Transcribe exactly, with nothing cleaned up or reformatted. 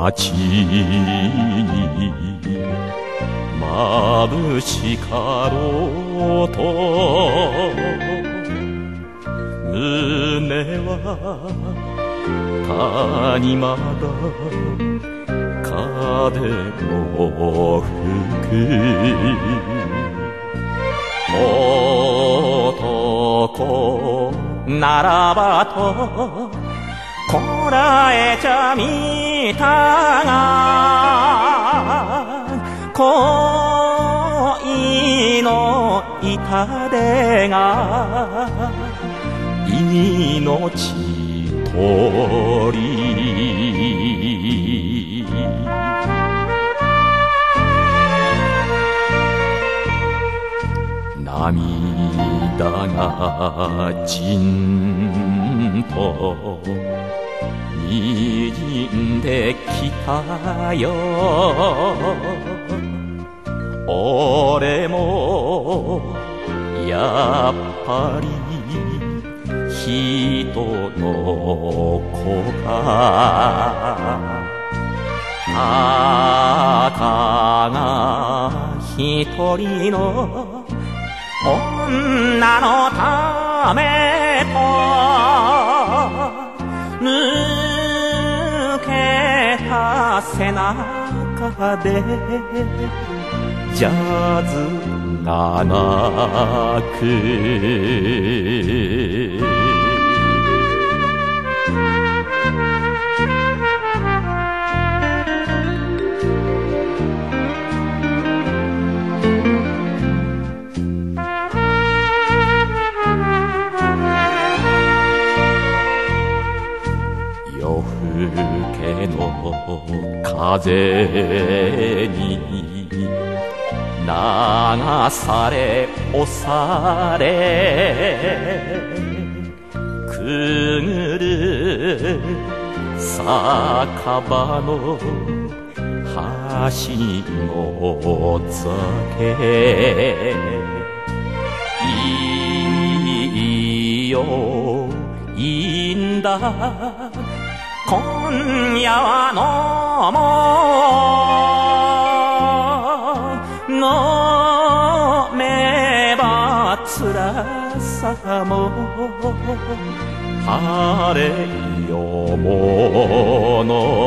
街に眩しかろうと胸は谷間だ風も吹く男ならばとこらえちゃみたが恋の痛手が命取り涙がじんとにじんできたよ俺もやっぱり人の子かたかが一人の女のためと抜けた背中でジャズが鳴く夜更けの風に流され押されくぐる酒場の橋の酒いいよいいんだ今夜は飲もう飲めば辛さも晴れよもの